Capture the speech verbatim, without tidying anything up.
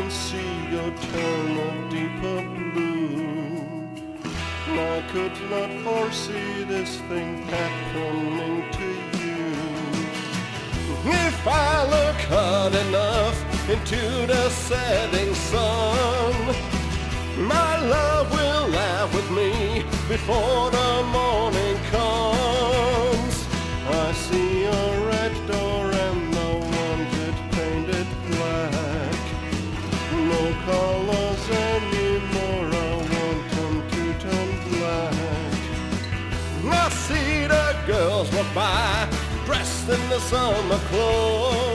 can see your turn of deeper blue. I could not foresee this thing happening to you. If I look hard enough into the setting sun, my love will laugh with me before the morning comes. I see a red door and I want it painted black. No colors anymore, I want them to turn black. I see the girls walk by, dressed in the summer clothes.